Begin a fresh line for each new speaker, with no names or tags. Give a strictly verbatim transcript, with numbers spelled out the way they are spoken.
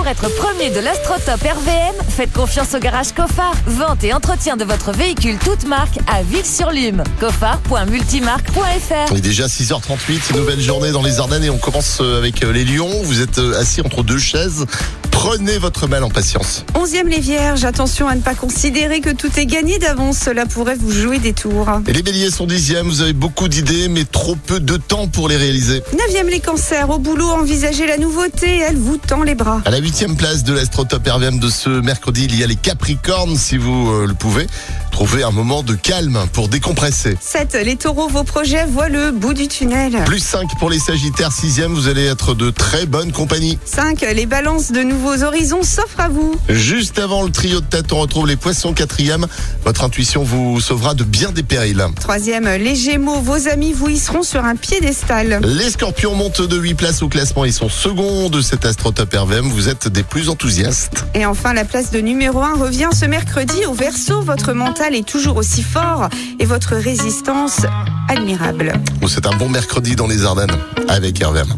être premier de l'Astrotop R V M, faites confiance au garage Cofar. Vente et entretien de votre véhicule toute marque à Ville-sur-Lume. cofar point multimarque point f r.
Il est déjà six heures trente-huit, nouvelle journée dans les Ardennes et on commence avec les Lions. Vous êtes assis entre deux chaises. Prenez votre mal en patience.
Onzième les Vierges, attention à ne pas considérer que tout est gagné d'avance, cela pourrait vous jouer des tours.
Et les Béliers sont dixièmes, vous avez beaucoup d'idées mais trop peu de temps pour les réaliser.
Neuvième les Cancers, au boulot, envisagez la nouveauté, elle vous tend les bras.
À la huitième place de l'Astrotop R V M de ce mercredi, il y a les Capricornes, si vous euh, le pouvez. Trouvez un moment de calme pour décompresser.
sept les Taureaux, vos projets voient le bout du tunnel.
Plus cinq pour les Sagittaires, sixième, vous allez être de très bonne compagnie.
cinq les Balances, de nouveaux horizons s'offrent à vous.
Juste avant le trio de tête, on retrouve les Poissons, quatrième. Votre intuition vous sauvera de bien des périls.
Troisième, les Gémeaux, vos amis vous hisseront sur un piédestal.
Les Scorpions montent de huit places au classement. Ils sont seconds de cet Astrotop R V M. Vous êtes des plus enthousiastes.
Et enfin, la place de numéro un revient ce mercredi au Verseau. Votre mental est toujours aussi fort et votre résistance admirable.
C'est un bon mercredi dans les Ardennes avec R V M.